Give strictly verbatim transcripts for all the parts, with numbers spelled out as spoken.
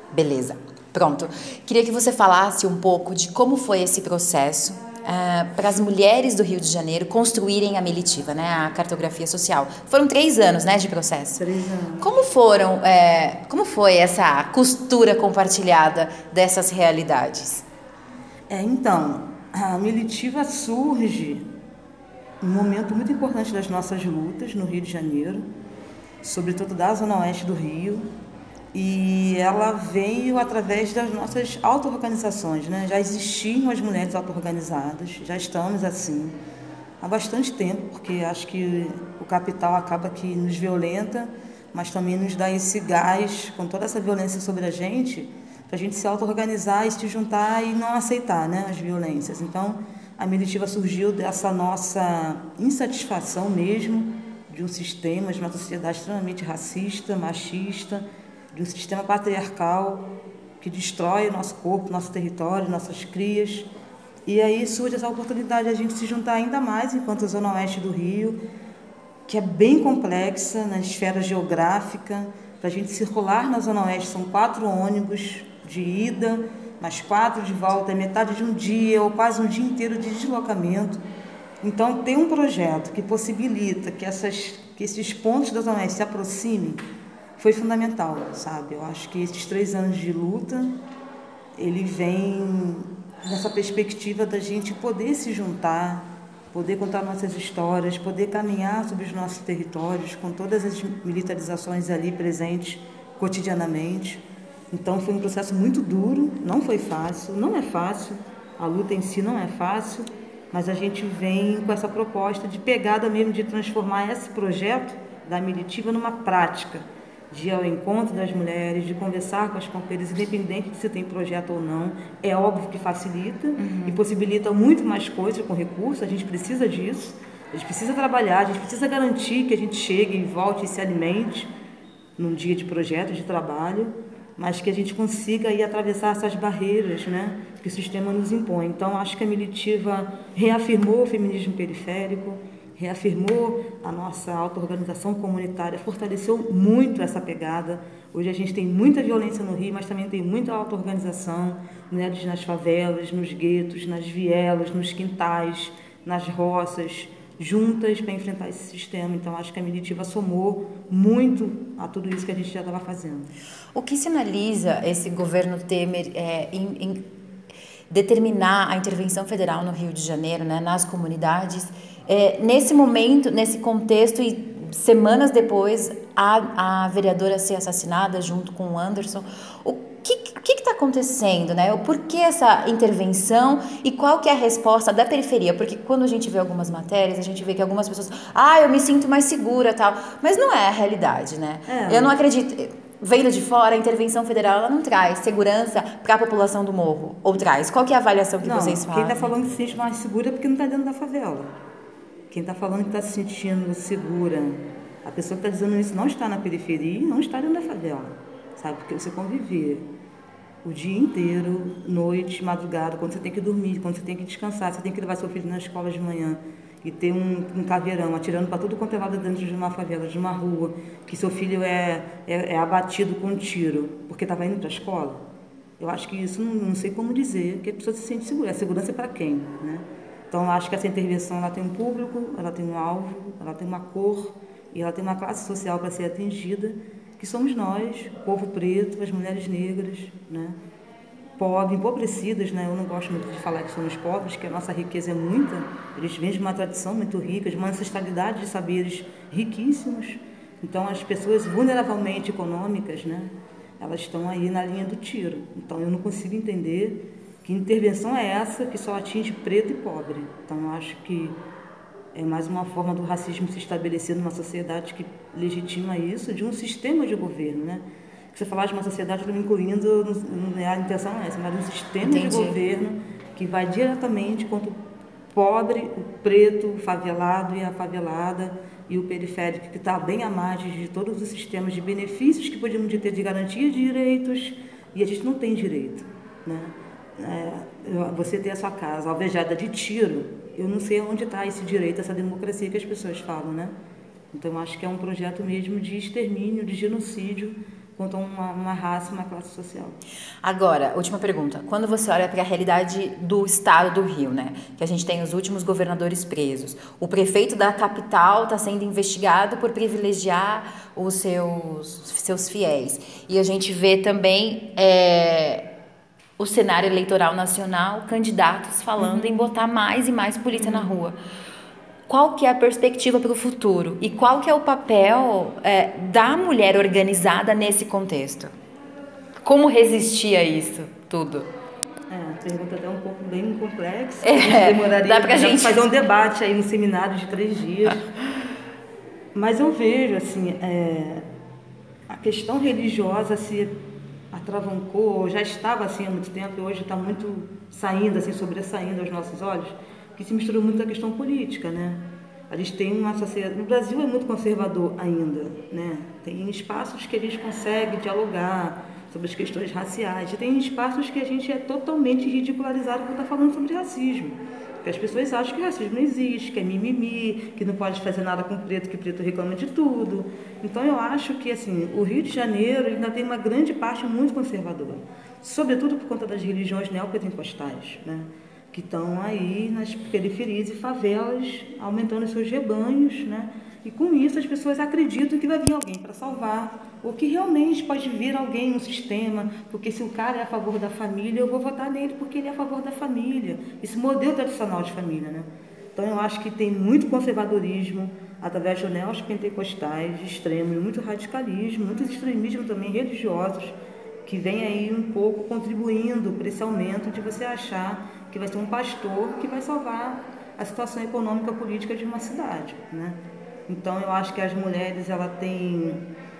Beleza, pronto. Queria que você falasse um pouco de como foi esse processo uh, para as mulheres do Rio de Janeiro construírem a Militiva, né, a cartografia social. Foram três anos, né, de processo. Três anos. Como foram, é, como foi essa costura compartilhada dessas realidades? É, então, a Militiva surge num momento muito importante das nossas lutas no Rio de Janeiro, sobretudo da Zona Oeste do Rio, e ela veio através das nossas auto-organizações, né? Já existiam as mulheres auto-organizadas, já estamos assim há bastante tempo, porque acho que o capital acaba que nos violenta, mas também nos dá esse gás, com toda essa violência sobre a gente, para a gente se auto-organizar e se juntar e não aceitar, né, as violências. Então, a Militiva surgiu dessa nossa insatisfação mesmo de um sistema, de uma sociedade extremamente racista, machista, de um sistema patriarcal que destrói o nosso corpo, nosso território, nossas crias. E aí surge essa oportunidade de a gente se juntar ainda mais enquanto Zona Oeste do Rio, que é bem complexa na esfera geográfica. Para a gente circular na Zona Oeste são quatro ônibus de ida, mais quatro de volta, é metade de um dia ou quase um dia inteiro de deslocamento. Então, ter um projeto que possibilita que, essas, que esses pontos da Zona Oeste se aproximem foi fundamental, sabe? Eu acho que esses três anos de luta, ele vem nessa perspectiva da gente poder se juntar, poder contar nossas histórias, poder caminhar sobre os nossos territórios com todas as militarizações ali presentes cotidianamente. Então foi um processo muito duro, não foi fácil, não é fácil, a luta em si não é fácil, mas a gente vem com essa proposta de pegada mesmo de transformar esse projeto da Militiva numa prática, de ir ao encontro das mulheres, de conversar com as companheiras, independente de se tem projeto ou não. É óbvio que facilita uhum. e possibilita muito mais coisas com recursos, a gente precisa disso, a gente precisa trabalhar, a gente precisa garantir que a gente chegue e volte e se alimente num dia de projeto, de trabalho, mas que a gente consiga aí atravessar essas barreiras, né, que o sistema nos impõe. Então, acho que a Militiva reafirmou o feminismo periférico, reafirmou a nossa auto-organização comunitária, fortaleceu muito essa pegada. Hoje a gente tem muita violência no Rio, mas também tem muita auto-organização, mulheres nas favelas, nos guetos, nas vielas, nos quintais, nas roças, juntas para enfrentar esse sistema. Então, acho que a Militiva somou muito a tudo isso que a gente já estava fazendo. O que sinaliza esse governo Temer é, em, em determinar a intervenção federal no Rio de Janeiro, né, nas comunidades, é, nesse momento, nesse contexto e semanas depois, a, a vereadora ser assassinada junto com o Anderson? O que está acontecendo, né? O porquê essa intervenção e qual que é a resposta da periferia? Porque quando a gente vê algumas matérias, a gente vê que algumas pessoas, ah, eu me sinto mais segura, tal, mas não é a realidade, né? É. Eu não acredito, vendo de fora, a intervenção federal ela não traz segurança para a população do morro, ou traz? Qual que é a avaliação que não, vocês fazem? Quem está falando que se sente mais segura é porque não está dentro da favela. Quem está falando que está se sentindo segura, a pessoa que está dizendo isso não está na periferia e não está dentro da favela, sabe? Porque você conviver o dia inteiro, noite, madrugada, quando você tem que dormir, quando você tem que descansar, você tem que levar seu filho na escola de manhã e ter um, um caveirão atirando para tudo quanto é lado dentro de uma favela, de uma rua, que seu filho é, é, é abatido com um tiro porque estava indo para a escola. Eu acho que isso, não, não sei como dizer, que a pessoa se sente segura. A segurança é para quem, né? Então, eu acho que essa intervenção ela tem um público, ela tem um alvo, ela tem uma cor e ela tem uma classe social para ser atingida, que somos nós, o povo preto, as mulheres negras, né? Pobres, empobrecidas, né? Eu não gosto muito de falar que somos pobres, que a nossa riqueza é muita, eles vêm de uma tradição muito rica, de uma ancestralidade de saberes riquíssimos. Então, as pessoas vulneravelmente econômicas, né? Elas estão aí na linha do tiro. Então, eu não consigo entender que intervenção é essa que só atinge preto e pobre. Então, eu acho que é mais uma forma do racismo se estabelecer numa sociedade que legitima isso, de um sistema de governo, né? Você falar de uma sociedade, eu estou me incluindo, não é a intenção é essa, mas um sistema Entendi. de governo que vai diretamente contra o pobre, o preto, o favelado e a favelada e o periférico, que está bem à margem de todos os sistemas de benefícios que podíamos ter de garantia de direitos, e a gente não tem direito, né? É, você ter a sua casa alvejada de tiro, eu não sei onde está esse direito, essa democracia que as pessoas falam, né? Então, eu acho que é um projeto mesmo de extermínio, de genocídio quanto a uma, uma raça, uma classe social. Agora, última pergunta. Quando você olha para a realidade do estado do Rio, né? Que a gente tem os últimos governadores presos. O prefeito da capital está sendo investigado por privilegiar os seus, seus fiéis. E a gente vê também é, o cenário eleitoral nacional, candidatos falando uhum. em botar mais e mais polícia uhum. na rua. Qual que é a perspectiva para o futuro? E qual que é o papel é, da mulher organizada nesse contexto? Como resistir a isso tudo? É, a pergunta é um pouco bem complexa. É, a gente demoraria dá pra gente fazer um debate aí no seminário de três dias. Mas eu vejo, assim, é, a questão religiosa se atravancou, já estava assim há muito tempo e hoje está muito saindo, assim, sobressaindo aos nossos olhos, que se misturou muito a questão política, né? A gente tem uma sociedade... No Brasil é muito conservador ainda, né? Tem espaços que a gente consegue dialogar sobre as questões raciais. E tem espaços que a gente é totalmente ridicularizado por estar falando sobre racismo. Porque as pessoas acham que racismo não existe, que é mimimi, que não pode fazer nada com preto, que preto reclama de tudo. Então eu acho que assim, o Rio de Janeiro ainda tem uma grande parte muito conservadora. Sobretudo por conta das religiões neopentecostais, né? Que estão aí nas periferias e favelas, aumentando seus rebanhos, né? E com isso as pessoas acreditam que vai vir alguém para salvar, ou que realmente pode vir alguém no sistema, porque se o cara é a favor da família, eu vou votar nele porque ele é a favor da família. Esse modelo tradicional de família, né? Então eu acho que tem muito conservadorismo, através de neopentecostais, de extremo, e muito radicalismo, muito extremismo também religiosos, que vem aí um pouco contribuindo para esse aumento de você achar que vai ser um pastor que vai salvar a situação econômica e política de uma cidade, né? Então eu acho que as mulheres ela têm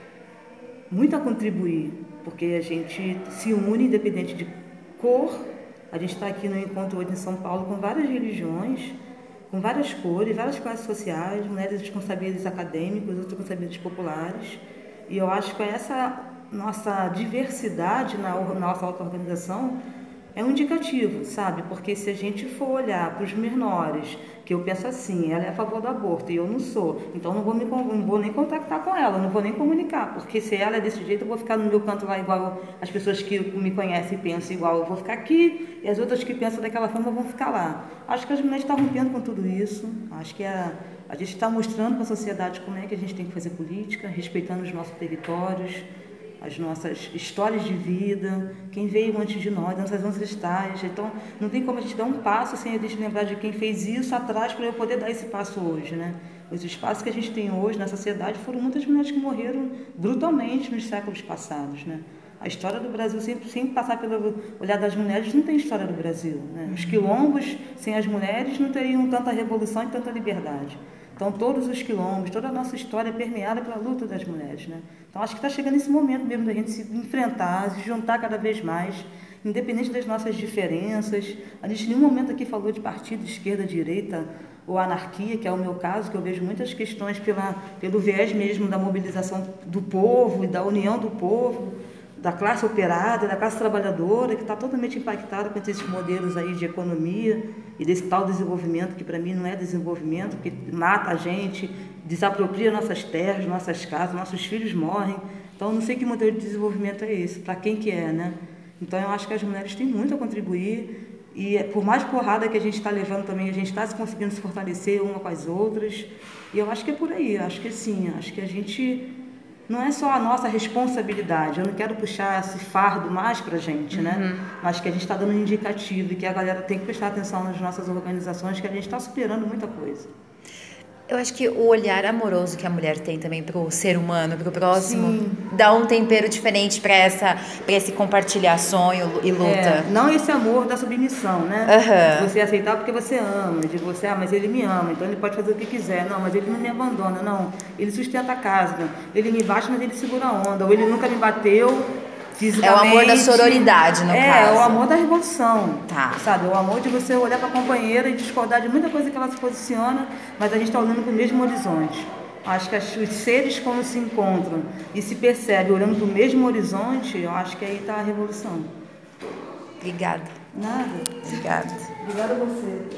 muito a contribuir, porque a gente se une independente de cor. A gente está aqui no encontro hoje em São Paulo com várias religiões, com várias cores, várias classes sociais, mulheres com saberes acadêmicos, outras com saberes populares. E eu acho que essa nossa diversidade na nossa auto-organização é um indicativo, sabe? Porque se a gente for olhar para os menores, que eu penso assim, ela é a favor do aborto e eu não sou, então não vou, me, não vou nem contactar com ela, não vou nem comunicar, porque se ela é desse jeito, eu vou ficar no meu canto lá igual as pessoas que me conhecem e pensam igual, eu vou ficar aqui, e as outras que pensam daquela forma vão ficar lá. Acho que as mulheres estão rompendo com tudo isso, acho que a, a gente está mostrando para a sociedade como é que a gente tem que fazer política, respeitando os nossos territórios, as nossas histórias de vida, quem veio antes de nós, nossas ancestrais. Então, não tem como a gente dar um passo sem a gente lembrar de quem fez isso atrás para eu poder dar esse passo hoje, né? Os espaços que a gente tem hoje na sociedade foram muitas mulheres que morreram brutalmente nos séculos passados, né? A história do Brasil, sempre, sem passar pelo olhar das mulheres, não tem história do Brasil, né? Os quilombos, sem as mulheres, não teriam tanta revolução e tanta liberdade. Então, todos os quilombos, toda a nossa história é permeada pela luta das mulheres, né? Então, acho que está chegando esse momento mesmo da gente se enfrentar, se juntar cada vez mais, independente das nossas diferenças. A gente em nenhum momento aqui falou de partido, esquerda, direita ou anarquia, que é o meu caso, que eu vejo muitas questões pela, pelo viés mesmo da mobilização do povo e da união do povo, da classe operária, da classe trabalhadora, que está totalmente impactada com esses modelos aí de economia e desse tal desenvolvimento, que para mim não é desenvolvimento, que mata a gente, desapropria nossas terras, nossas casas, nossos filhos morrem. Então, eu não sei que modelo de desenvolvimento é esse, para quem que é, né? Então, eu acho que as mulheres têm muito a contribuir e, por mais porrada que a gente está levando também, a gente está conseguindo se fortalecer uma com as outras. E eu acho que é por aí, acho que sim, acho que a gente... Não é só a nossa responsabilidade, eu não quero puxar esse fardo mais para a gente, né? Uhum. Mas que a gente está dando um indicativo e que a galera tem que prestar atenção nas nossas organizações, que a gente está superando muita coisa. Eu acho que o olhar amoroso que a mulher tem também para o ser humano, para o próximo, Sim. dá um tempero diferente para essa, para esse compartilhar sonho e luta. É, não esse amor da submissão, né? Uhum. De você aceitar porque você ama, de você, ah, mas ele me ama, então ele pode fazer o que quiser. Não, mas ele não me abandona, não. Ele sustenta a casa, ele me bate, mas ele segura a onda. Ou ele nunca me bateu fisicamente. É o amor da sororidade, no é, caso. É, o amor da revolução. Tá. Sabe, é o amor de você olhar para a companheira e discordar de muita coisa que ela se posiciona, mas a gente está olhando para o mesmo horizonte. Acho que os seres, quando se encontram e se percebem olhando para o mesmo horizonte, eu acho que aí está a revolução. Obrigada. Nada. Obrigada. Obrigada a você.